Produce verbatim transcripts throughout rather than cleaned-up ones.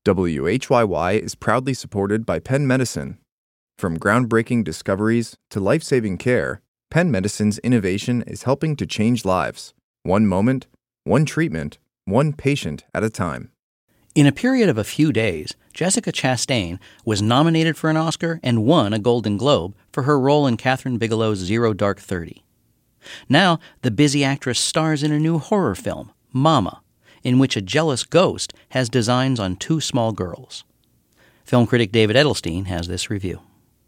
W H Y Y is proudly supported by Penn Medicine. From groundbreaking discoveries to life-saving care, Penn Medicine's innovation is helping to change lives, one moment, one treatment, one patient at a time. In a period of a few days, Jessica Chastain was nominated for an Oscar and won a Golden Globe for her role in Kathryn Bigelow's Zero Dark Thirty. Now, the busy actress stars in a new horror film, Mama, in which a jealous ghost has designs on two small girls. Film critic David Edelstein has this review.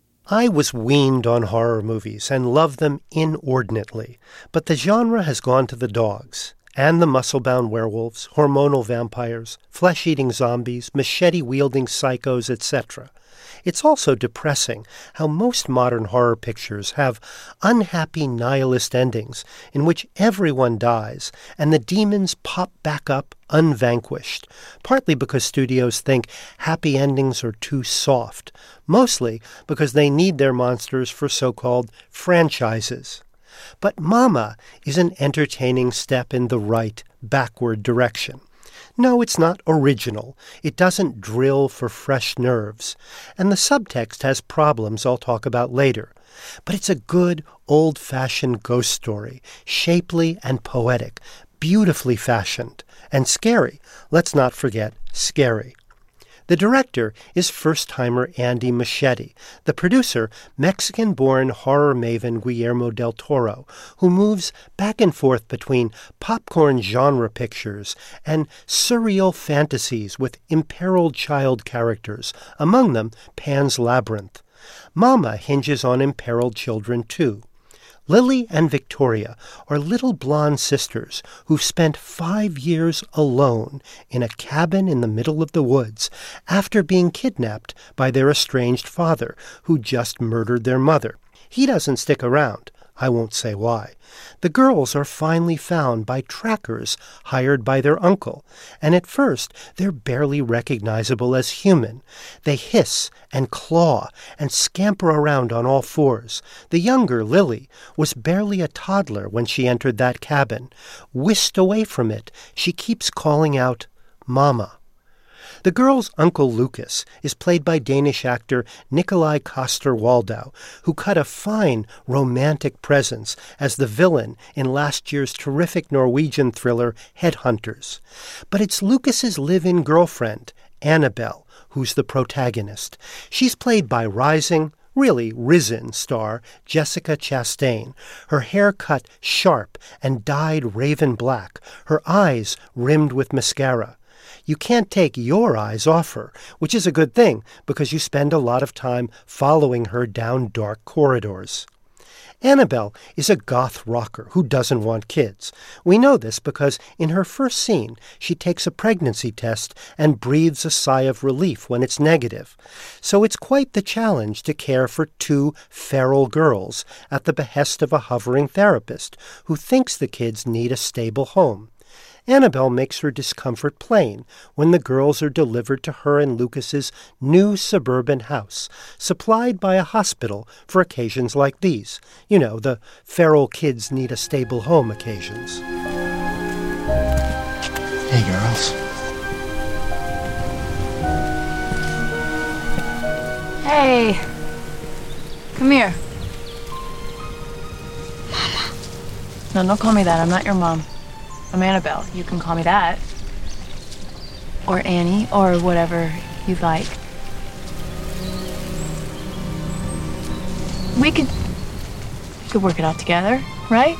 I was weaned on horror movies and loved them inordinately, but the genre has gone to the dogs. And the muscle-bound werewolves, hormonal vampires, flesh-eating zombies, machete-wielding psychos, et cetera. It's also depressing how most modern horror pictures have unhappy nihilist endings in which everyone dies and the demons pop back up unvanquished, partly because studios think happy endings are too soft, mostly because they need their monsters for so-called franchises. But Mama is an entertaining step in the right, backward direction. No, it's not original. It doesn't drill for fresh nerves. And the subtext has problems I'll talk about later. But it's a good, old-fashioned ghost story, shapely and poetic, beautifully fashioned, and scary. Let's not forget scary. The director is first-timer Andy Muschietti, the producer, Mexican-born horror maven Guillermo del Toro, who moves back and forth between popcorn genre pictures and surreal fantasies with imperiled child characters, among them Pan's Labyrinth. Mama hinges on imperiled children, too. Lily and Victoria are little blonde sisters who've spent five years alone in a cabin in the middle of the woods after being kidnapped by their estranged father, who just murdered their mother. He doesn't stick around. I won't say why. The girls are finally found by trackers hired by their uncle, and at first they're barely recognizable as human. They hiss and claw and scamper around on all fours. The younger, Lily, was barely a toddler when she entered that cabin. Whisked away from it, she keeps calling out, "Mama." The girl's Uncle Lucas is played by Danish actor Nikolaj Coster-Waldau, who cut a fine romantic presence as the villain in last year's terrific Norwegian thriller Headhunters. But it's Lucas's live-in girlfriend, Annabelle, who's the protagonist. She's played by rising, really risen star Jessica Chastain, her hair cut sharp and dyed raven black, her eyes rimmed with mascara. You can't take your eyes off her, which is a good thing because you spend a lot of time following her down dark corridors. Annabelle is a goth rocker who doesn't want kids. We know this because in her first scene, she takes a pregnancy test and breathes a sigh of relief when it's negative. So it's quite the challenge to care for two feral girls at the behest of a hovering therapist who thinks the kids need a stable home. Annabelle makes her discomfort plain when the girls are delivered to her and Lucas's new suburban house, supplied by a hospital for occasions like these. You know, the feral kids need a stable home occasions. Hey, girls. Hey. Come here. Mama. No, don't call me that. I'm not your mom. I'm Annabelle. You can call me that. Or Annie, or whatever you'd like. We could... We could work it out together, right?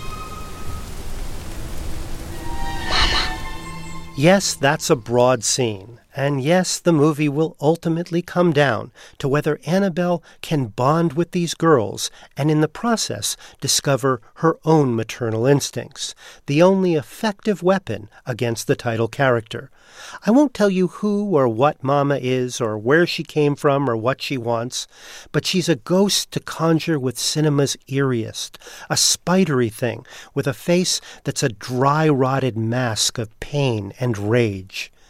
Mama. Yes, that's a broad scene. And yes, the movie will ultimately come down to whether Annabelle can bond with these girls and in the process discover her own maternal instincts, the only effective weapon against the title character. I won't tell you who or what Mama is or where she came from or what she wants, but she's a ghost to conjure with cinema's eeriest, a spidery thing with a face that's a dry-rotted mask of pain and rage.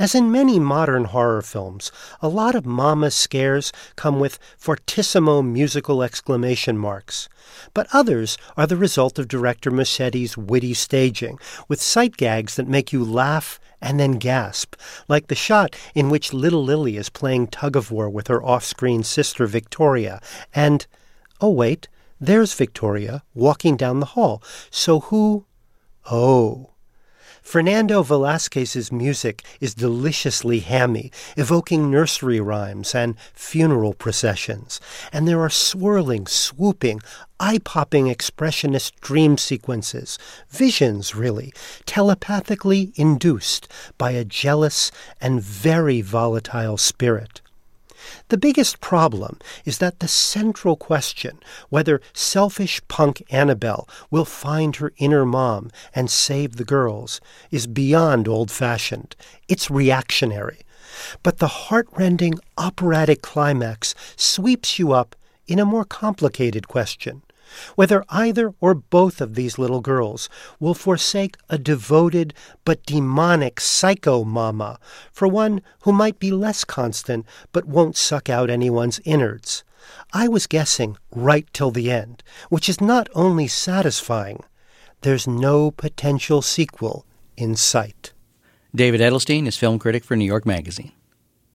As in many modern horror films, a lot of mama scares come with fortissimo musical exclamation marks. But others are the result of director Muschietti's witty staging, with sight gags that make you laugh and then gasp, like the shot in which little Lily is playing tug-of-war with her off-screen sister Victoria, and, oh wait, there's Victoria walking down the hall. So who? Oh. Fernando Velasquez's music is deliciously hammy, evoking nursery rhymes and funeral processions, and there are swirling, swooping, eye-popping expressionist dream sequences, visions, really, telepathically induced by a jealous and very volatile spirit. The biggest problem is that the central question, whether selfish punk Annabelle will find her inner mom and save the girls, is beyond old-fashioned. It's reactionary. But the heart-rending operatic climax sweeps you up in a more complicated question, whether either or both of these little girls will forsake a devoted but demonic psycho-mama for one who might be less constant but won't suck out anyone's innards. I was guessing right till the end, which is not only satisfying, there's no potential sequel in sight. David Edelstein is film critic for New York Magazine.